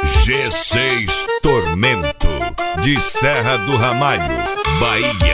G6 Tormento, de Serra do Ramalho, Bahia.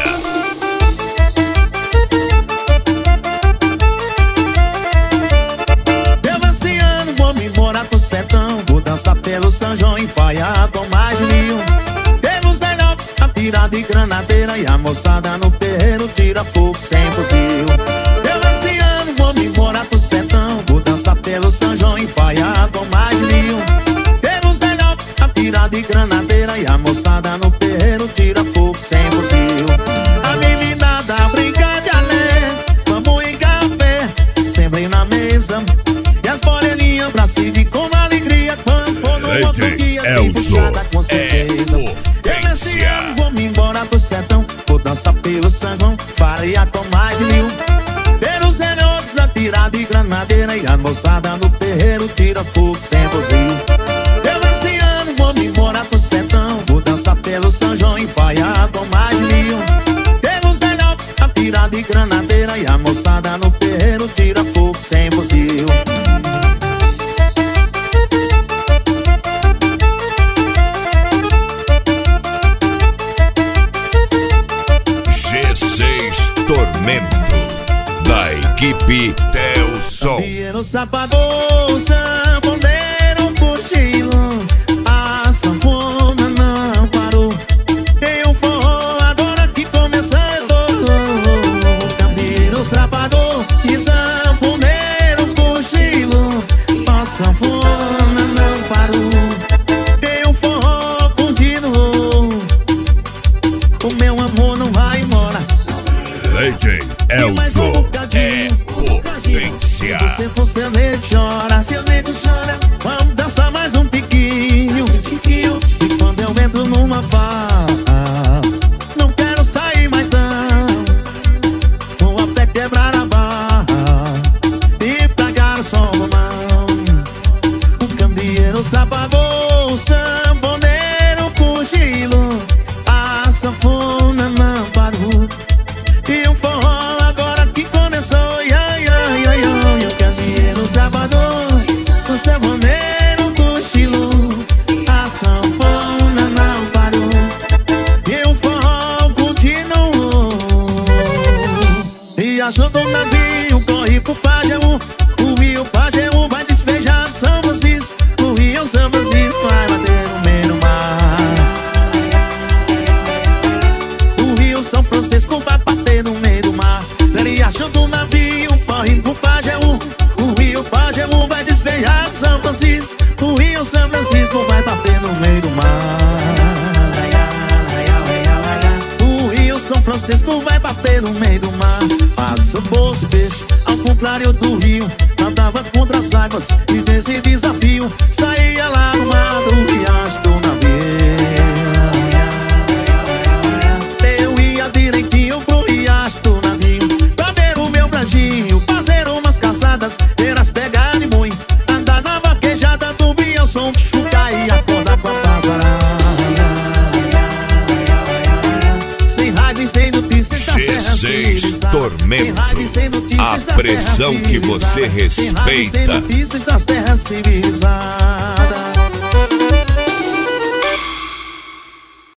Esse ano vou me embora pro sertão, vou dançar pelo São João enfaiado com mais de 1000. Temos velhotes atira de granadeira e a moçada no terreiro tira fogo sem fuzil. Esse ano vou me embora pro sertão, vou dançar pelo São João enfaiado com mais de 1000. Temos velhotes atira de granadeira e a moçada no terreiro tira fogo sem fuzil. A meninada brinca de alé, vamos em café, sempre na mesa. E as moreninhas pra se vir com alegria, quando for no outro dia tem puxada com certeza. Eu esse ano vou me embora pro sertão, vou dançar pelo São João, faria com mais de 1000. Pelos velhotes atira de granadeira e a moçada no terreiro tira fogo sem fuzil. Eu esse ano vou me embora pro sertão, vou dançar pelo São João enfaiado com mais de 1000. Pelos velhotes atira de granadeira e a moçada no terreiro tira fogo sem fuzil. G6 Tormento, da equipe Telson. Dinheiro, sapador, sanfoneiro, cochilo, a sanfona não parou. Tem um forró agora que começou. Dinheiro, sapador e sanfoneiro, cochilo, a sanfona não parou. Tem um forró contínuo, o meu amor não vai embora. DJ Elson é potência. Se você nego chora, se eu nego chora, vamos dançar mais um tiquinho. E quando eu entro numa farra, não quero sair mais não. Vou até quebrar a barra e pagar só uma mão. O candeeiro, sapavô, o sanfoneiro, cochilo, a sanfona não parou. E o forró agora que começou, ai, ai, ai, ai. O candeeiro, o sabador, o sanfoneiro, cochilo, a sanfona não parou. E o forró continuou. E achou do navio, corre pro Pajeú. O rio Pajeú vai despejar São Francisco. O rio São Francisco vai bater no meio do mar. O rio São Francisco vai bater no meio do mar. Ele achou do navio, corre pro Pajeú. O rio Pajeú vai despejar São Francisco. O rio São Francisco vai bater no meio do mar. O rio São Francisco vai bater no meio do mar. Mas se eu fosse peixe, ao contrário do rio, nadava contra as águas e desse desafio saía lá no mar do riacho do navio. Eu ia direitinho pro riacho do navio, pra ver o meu brajinho, fazer umas caçadas, ter as pegadas de boi, andar na vaquejada do Bielson, chucar e acordar com a passarada. Sem rádio e sem notícias das terras G6 Tormento, a pressão que você respeita. Sem notícias das terras civilizadas.